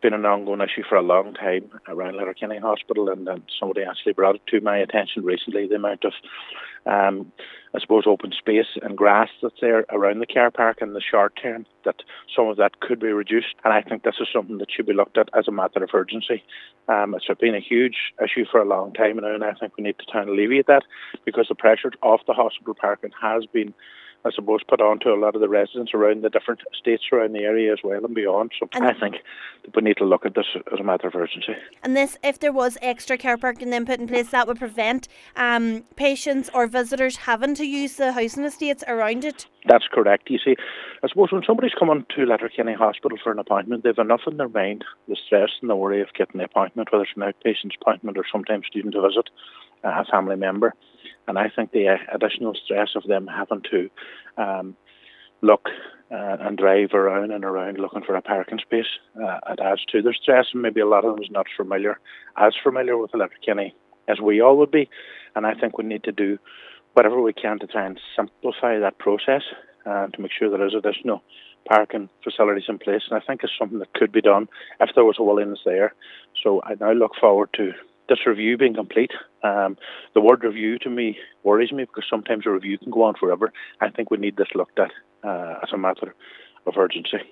been an ongoing issue for a long time around Letterkenny Hospital, and somebody actually brought it to my attention recently, the amount of, I suppose, open space and grass that's there around the car park in the short term, that some of that could be reduced. And I think this is something that should be looked at as a matter of urgency. It's been a huge issue for a long time now, and I think we need to try and alleviate that, because the pressure off the hospital parking has been, I suppose, put on to a lot of the residents around the different estates around the area as well and beyond. So I think that we need to look at this as a matter of urgency. And this, if there was extra car parking then put in place, that would prevent patients or visitors having to use the housing estates around it? That's correct. You see, I suppose when somebody's coming to Letterkenny Hospital for an appointment, they've enough in their mind, the stress and the worry of getting the appointment, whether it's an outpatient appointment or sometimes student to visit a family member. And I think the additional stress of them having to look and drive around and around looking for a parking space, it adds to their stress, and maybe a lot of them is not as familiar with Letterkenny as we all would be. And I think we need to do whatever we can to try and simplify that process and to make sure there is additional parking facilities in place. And I think it's something that could be done if there was a willingness there. So I now look forward to this review being complete. The word review to me worries me, because sometimes a review can go on forever. I think we need this looked at as a matter of urgency.